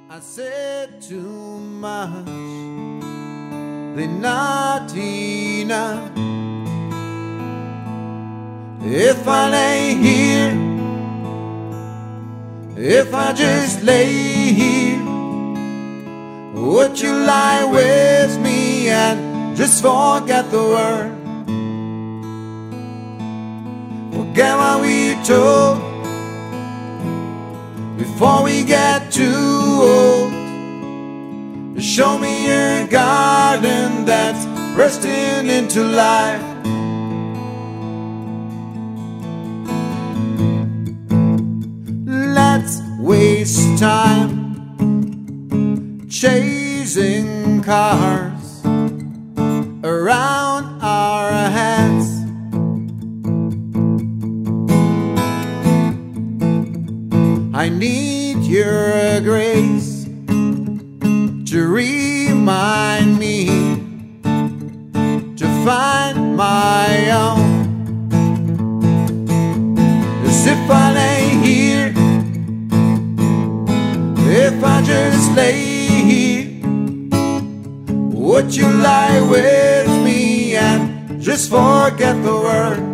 I said too much, then not enough. If I lay here, if I just lay here, would you lie with me and just forget the world? Forget what we told before we get too old. Show me your garden that's bursting into life. Let's waste time chasing cars around our heads. I need your grace to remind me to find my own. As if I lay here, if I just lay here, would you lie with me and just forget the world?